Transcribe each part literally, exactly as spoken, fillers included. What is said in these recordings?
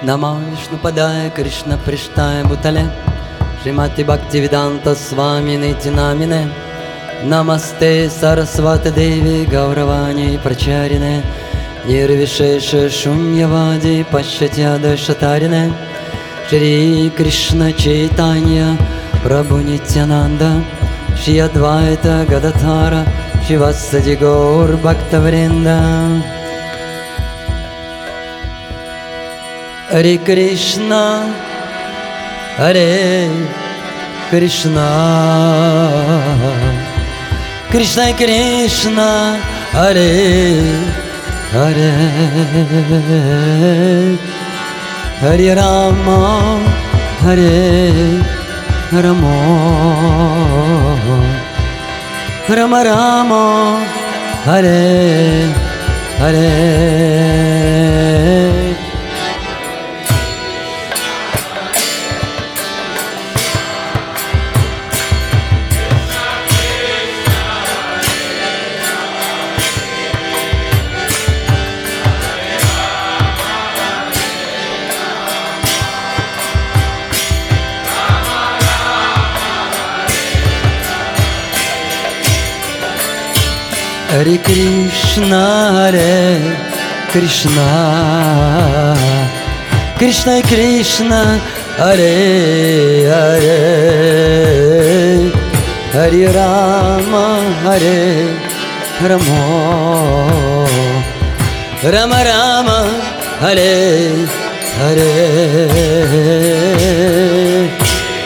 Namo Vishnu Padaya Krishna Prishtaya Bhutale Shrimati Bhaktivedanta Swami Niti Namine Namaste Saraswati Devi Gauravani Pracharine Nirvishesha Shunyavadi Paschatyada Shatarine Shri Krishna Chaitanya Prabhu Nityananda Shri Advaita Gadadhara Shivasadi Gaur Bhaktavrinda Hare Krishna Hare Krishna Krishna Krishna Hare Hare Hare Rama Hare Rama Rama Rama Hare Hare Hare Krishna, Hare Krishna, Krishna Krishna, Hare Hare, Hare Rama, Hare Rama, Rama Rama, Hare Hare.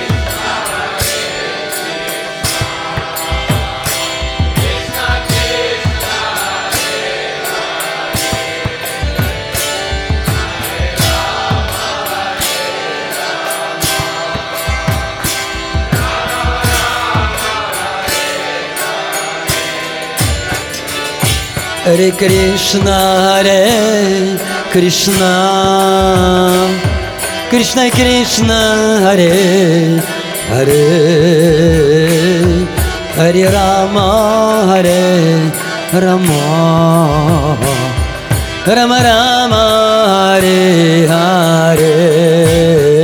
Hare Krishna, Hare Krishna, Krishna Krishna, Hare Hare, Hare Rama, Hare Rama, Rama Rama, Hare Hare.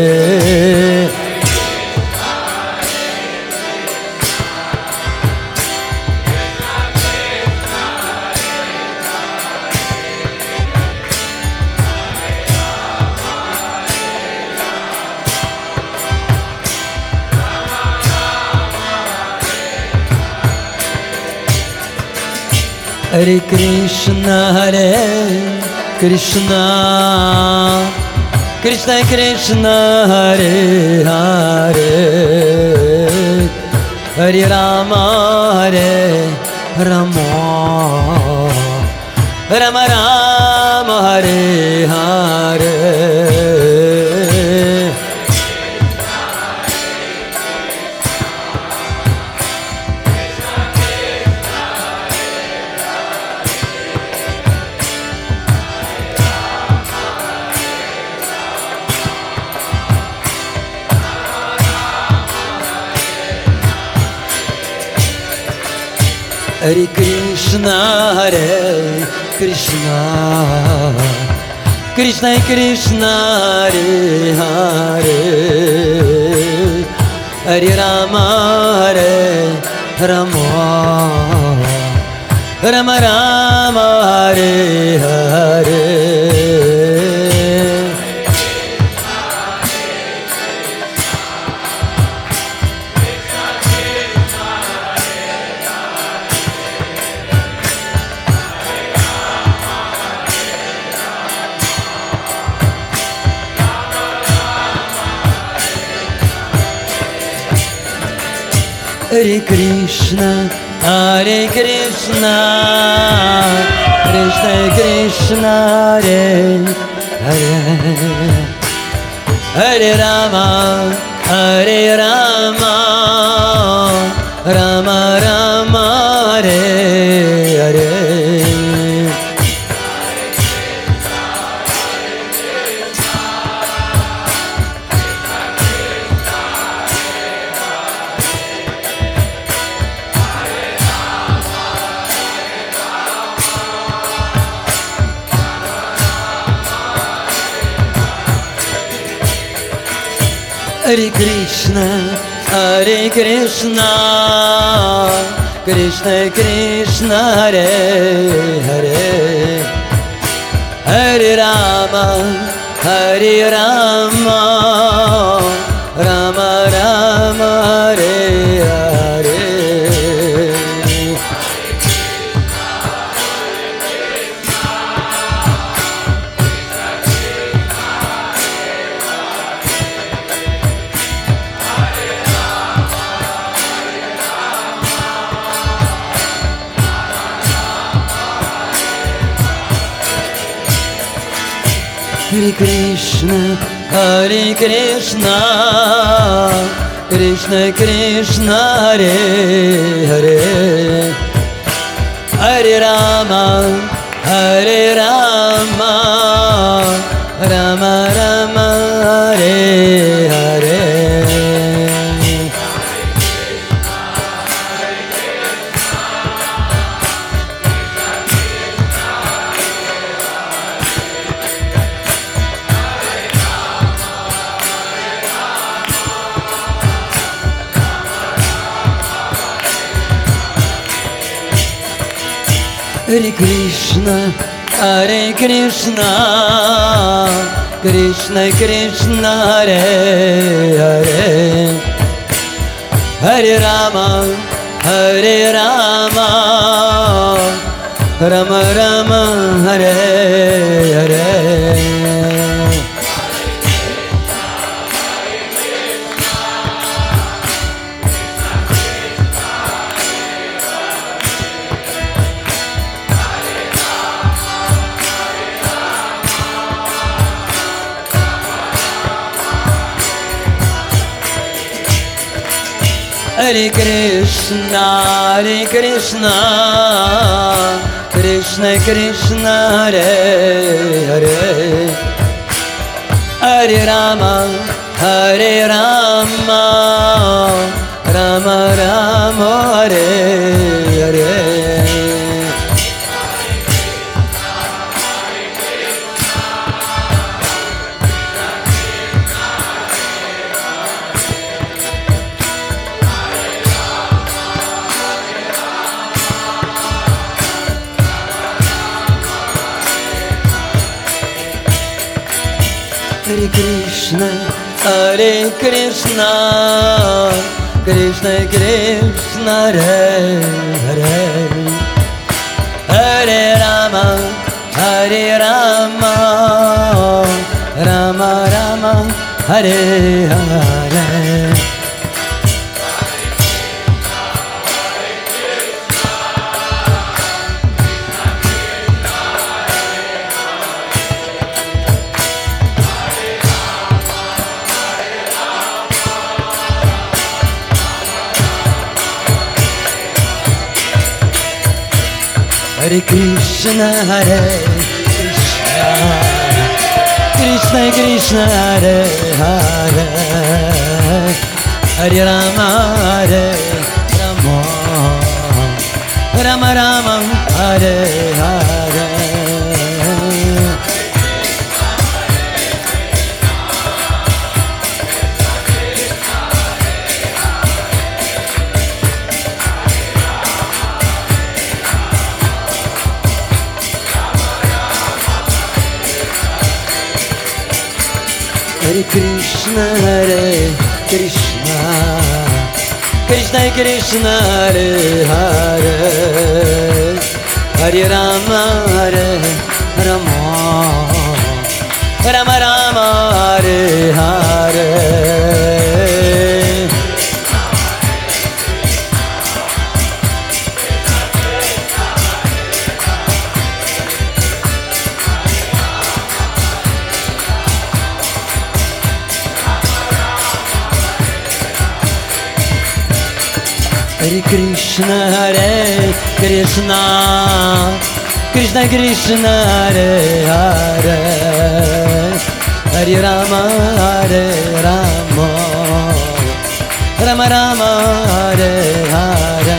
Hare Krishna, Hare Krishna, Krishna Krishna, Hare Hare, Hare Rama, Hare Rama, Rama Rama, Hare Hare. Hare Krishna, Hare Krishna, Krishna Krishna, Hare Hare, Hare Rama, Hare Rama, Rama Rama, Hare Hare. Hare Krishna, Hare Krishna, Krishna Krishna, Hare Hare, Hare Rama, Hare Rama, Rama Rama, Hare Hare. Hare Krishna, Hare Krishna, Krishna Krishna, Hare Hare, Hare Rama, Hare Rama, Rama Rama, Hare Hare. Hare Krishna, Hare Krishna, Krishna Krishna, Hare Hare, Hare Rama, Hare Rama, Rama Rama, Hare Hare. Hare Krishna, Hare Krishna, Krishna Krishna, Hare Hare, Hare Rama, Hare Rama, Rama Rama, Hare Hare. Hare Krishna, Hare Krishna, Krishna Krishna, Hare Hare, Hare Rama, Hare Rama, Rama Rama, Hare Hare. Hare Krishna, Hare Krishna, Krishna Krishna, Hare Hare, Hare Rama, Hare Rama, Rama Rama, Hare Hare. Hare Krishna, Hare Krishna, Krishna Krishna, Hare Hare, Hare Rama, Hare Rama, Rama Rama, Hare Hare. Hare Krishna, Hare Krishna, Krishna Krishna, Hare Hare, Hare Rama, Hare Rama, Rama Rama, Hare Hare. Hare Krishna, Hare Krishna, Krishna Krishna, Hare Hare, Hare Rama, Hare Rama, Rama Rama, Hare Hare.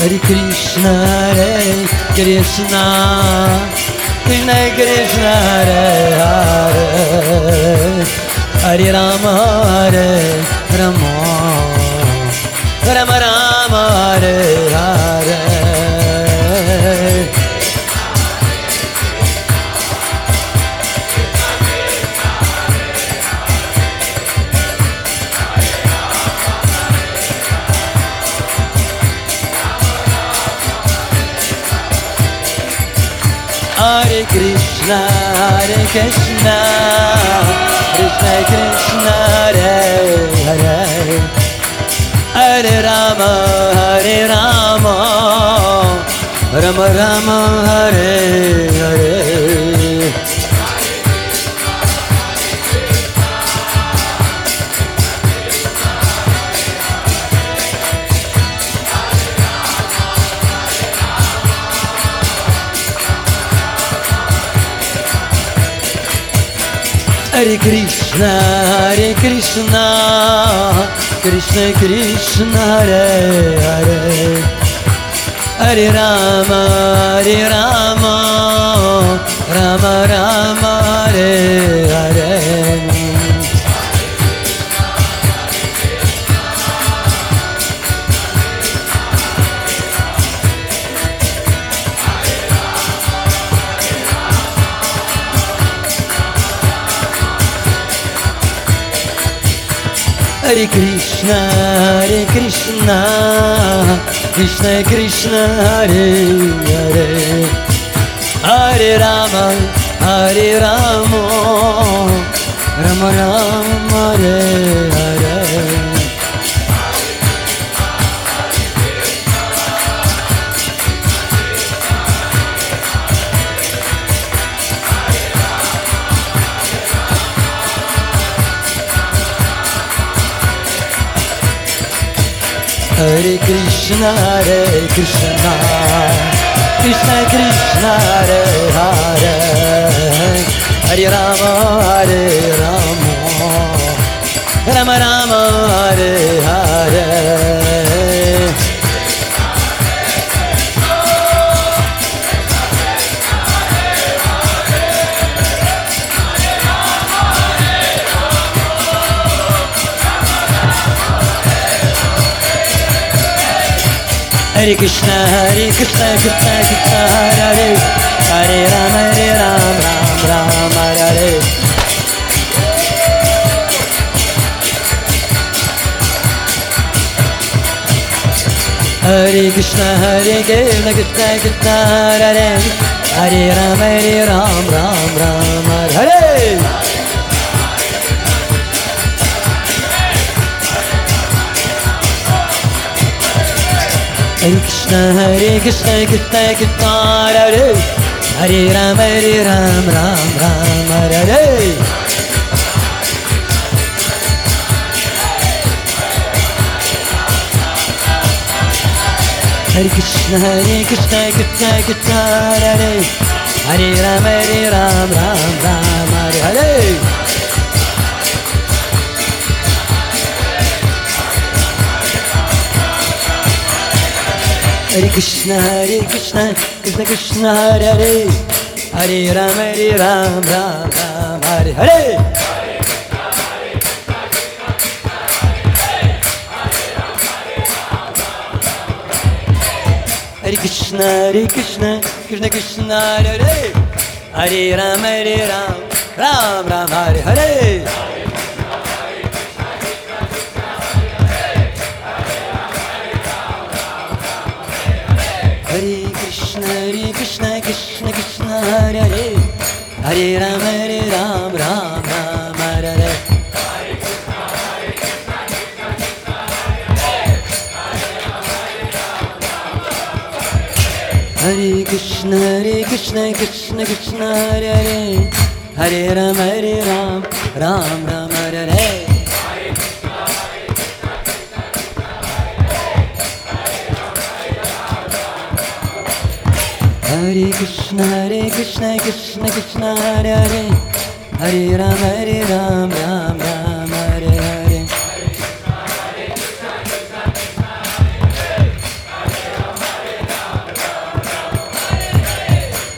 Hare Krishna, Hare Krishna, Krishna Krishna, Hare Hare, Hare Rama, Hare Rama, Rama Rama, Hare Hare. Hare Krishna, Hare Krishna, Krishna Krishna, Hare Hare, Hare Rama, Hare Rama, Rama Rama, Hare Hare. Hare Krishna, Hare Krishna, Krishna Krishna, Hare Hare, Hare Rama, Hare Rama, Rama Rama, Hare Hare. Hare Krishna, Hare Krishna, Krishna Krishna, Hare Hare, Hare Rama, Hare Rama, Rama Rama, Hare Hare. Hare Krishna, Hare Krishna, Krishna Krishna, Hare Hare, Hare Rama, Hare Rama, Rama Rama, Hare Hare. Hare Krishna, Hare Krishna, Krishna Krishna, Hare Hare, Hare Rama, Hare Rama, Rama Rama, Hare Hare. Hare Krishna, Hare Krishna, Krishna Krishna, Hare Hare Rama, Hare Rama, Rama Rama, Hare Hare. Hare Krishna, Hare Krishna, Krishna Krishna, Hare Hare Rama, Hare Rama, Rama Rama, Hare Hare. Hare Krishna, Hare Krishna, Krishna Krishna, Hare Hare Rama, Hare Rama, Rama Rama, Hare Hare. Hare Krishna, Hare Krishna, Krishna Krishna, Hare Hare, Hare Rama, Hare Rama, Rama Rama, Hare Hare. Hare Krishna, Hare Krishna, Krishna Krishna, Hare Hare, Hare Rama, Hare Rama, Rama Rama, Hare Hare. Hare Krishna, Hare Krishna, Krishna Krishna, Hare Hare, Hare Rama, Hare Rama, Rama Rama, Hare Hare. Hare Krishna, Hare Krishna, Krishna Krishna, Hare Hare, Hare Rama, Hare Rama, Rama Rama, Hare Hare. Hare Krishna, Hare Krishna, Krishna Krishna, Hare Hare, Hare Rama, Hare Rama, Rama Rama, Hare Hare. Hare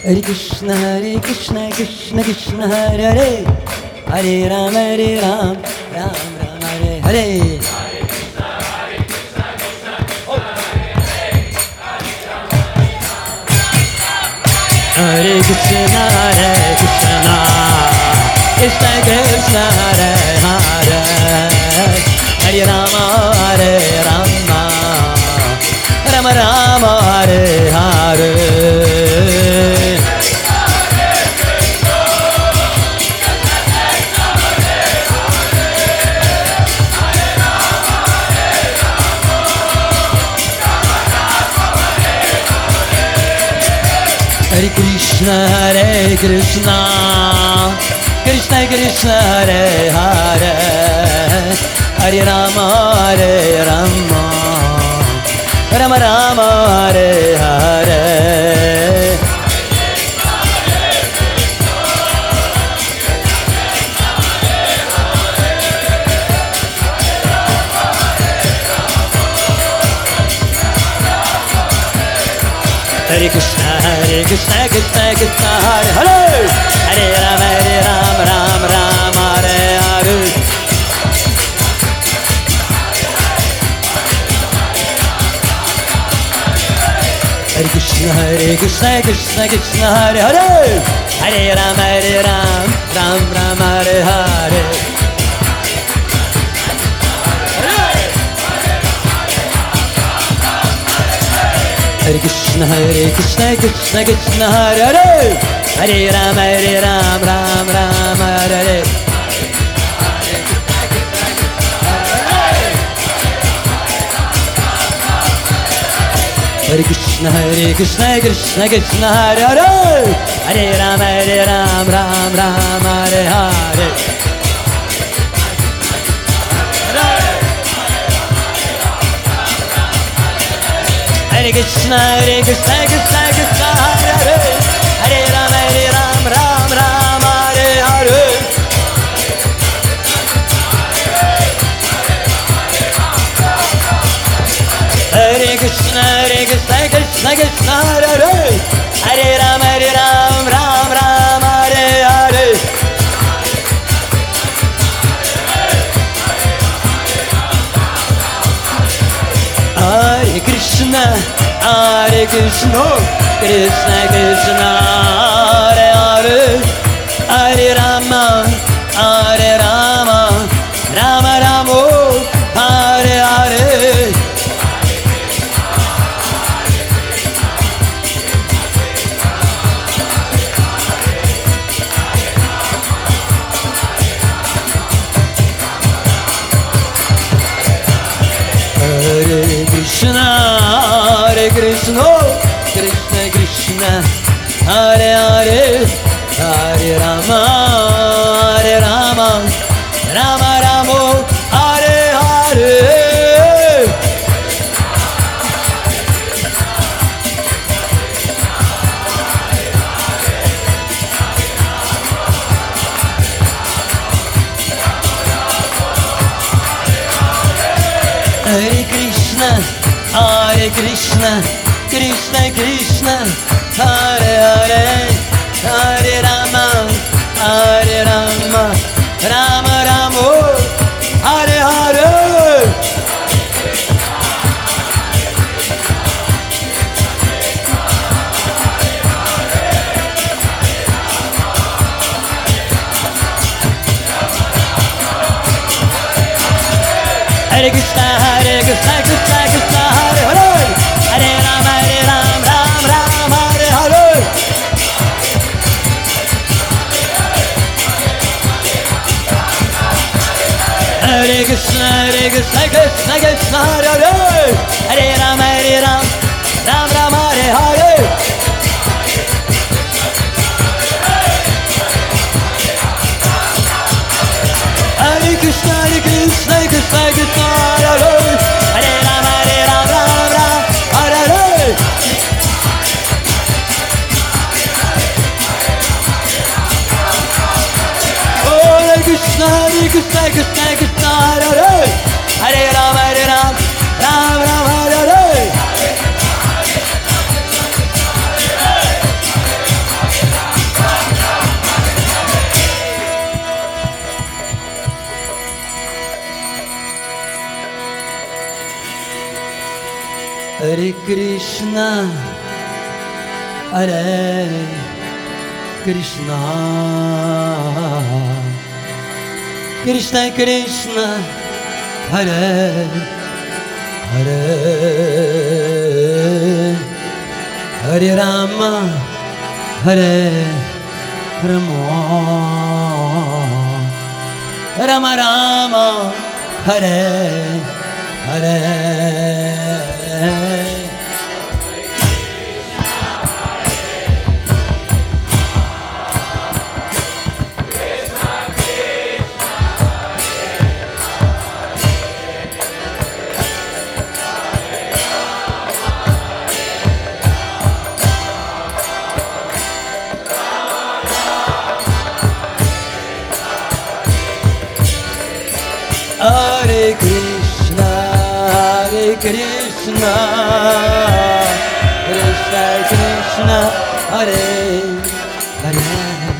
Hare Krishna, Hare Krishna, Krishna Krishna, Hare Hare, Hare Ram, Hare Ram, Ram Ram, Hare Hare. Hare Krishna, Hare Krishna, Krishna Krishna, Hare Hare, Hare Rama, Hare Rama, Rama Rama, Hare Hare. Hare Krishna, Hare Krishna, Krishna Krishna, Hare Hare, Hare Rama, Hare Rama, Rama Rama, Hare Hare. Hare Krishna, Hare Krishna, Krishna Krishna, Hare Hare, Hare Rama, Hare Rama, Rama Rama, Hare Hare. Hare Krishna, Hare Krishna, Krishna Krishna, Hare Hare, Hare Rama, Hare Rama, Rama Rama, Hare Hare. Hare Krishna, Hare Krishna, Krishna Krishna, Hare Hare, Hare Rama, Hare Rama, Rama Rama, Hare Hare. Hare Krishna, Hare Krishna, Krishna Krishna, Hare Hare, Hare Rama, Hare Rama, Rama Rama, Hare Hare. Hare Krishna, Hare Krishna, Krishna Krishna, Hare Hare, Hare Rama, Hare Rama, Rama Rama, Hare Hare. Hare Krishna, Hare Krishna, Krishna Krishna, Hare Hare, Hare Rama, Hare Rama, Rama Rama, Hare Hare. Hare Krishna, Hare Krishna, Krishna Krishna, Hare Hare, Hare Rama, Hare Rama, Rama Rama, Hare Hare. Hare Krishna, Hare Krishna, Krishna Krishna, Hare Hare, Hare Rama, Hare Rama, Rama Rama, Hare Hare. Hare Krishna, Hare Krishna, Krishna Krishna, Hare Hare, Hare Rama, Hare Rama, Rama Rama, Hare Hare. Hare Krishna, Hare Krishna, Krishna Krishna, Hare Hare, Hare Rama, Hare Rama, Rama Rama, Hare Hare. Hare Krishna, Hare Krishna, Krishna Krishna, Hare Hare, Hare Rama, Hare Rama, Rama Rama, Hare Hare. Hare Krishna, Hare Krishna, Krishna Krishna, Hare Hare, Hare Rama, Hare Rama, Rama Rama, Hare Hare. Hare Krishna, Hare Krishna, Krishna Krishna, Hare Hare, Hare Rama, Hare Rama, Rama Rama, Hare Hare. Hare Krishna, Hare Krishna, Krishna Krishna, Hare Hare, Hare Rama, Hare Rama, Rama Rama, Hare Hare. Hare Krishna, Hare Krishna, Krishna Krishna, Hare Hare,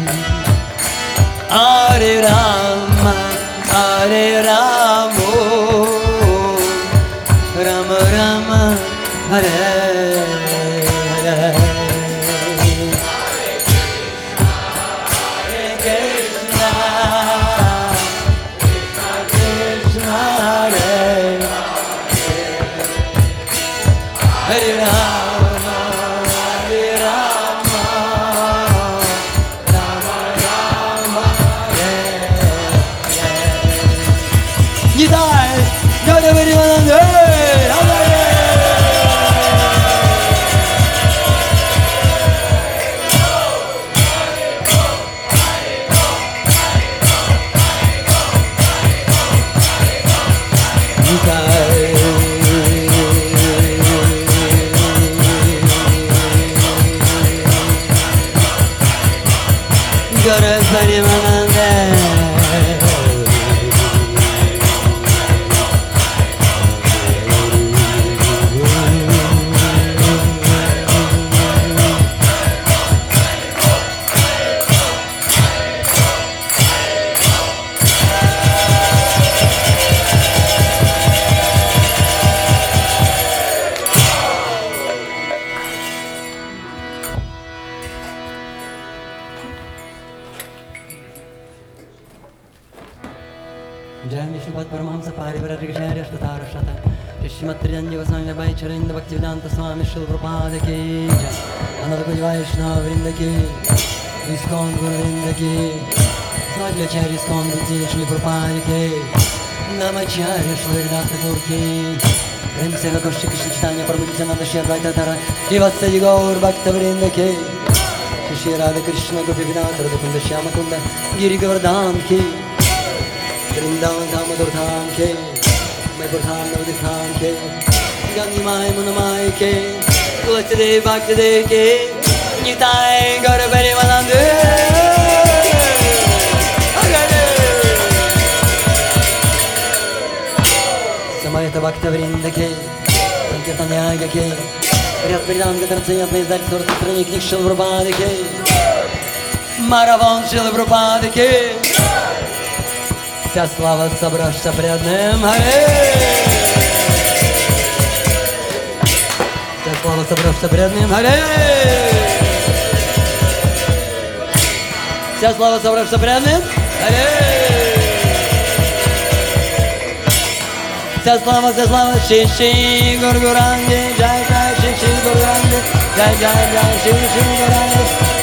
Hare Rama, Hare Rama, Rama Rama, Hare Hare. Hare Rama, Hare Rama, Rama Rama, Hare Hare. Nitai, Gauri Varmanande, Gauri Varmanande. Jai Vishnupat Paramahamsa Parivararikshaya Ashtatarashata Shishmatridanya Vasanya Vaicharinda Bhaktivedanta Swami Srila Prabhupada Ki Jai Anadakudi Vaishnava Vrinda Ki ISKCON Guru Vrinda Ki Smadhyacharya ISKCON Guru Srila Prabhupada Ki Namacharya Srila Hridata Gaur Ki Prem Seva Goshti Krishna Chaitanya Prabhu Nityananda Shri Advaita Tara Srivastadi Gaur Bhakta Vrinda Ki Shri Radha Krishna Gopi Vinata Radha Kunda Shyama Kunda Giri Govardhan Ki Vrindavan Damodar Dham Ke, Mayapur Dham Navadip Dham Ke, Gangi Mai Munamai Ke, Tulasidev Bhaktidev Ke, Nitai Gauri Varmanande. Samayata Bhakta Vrinda Ke, Sankirtan Yaga Ke, Riyat Vedanta Tartsaya Apne Zak Sur Tranik Nik Srila Prabhupada Ke, Maravan Srila Prabhupada Ke. Вся слава собравшимся преданным Харе! Вся слава собравшимся преданным Харе! Вся слава собравшимся преданным Харе! Вся слава, вся слава Шиши Гургуранги, Джай Джай Шиши Гургуранги, Джай Джай Джай Шиши Гургуранги.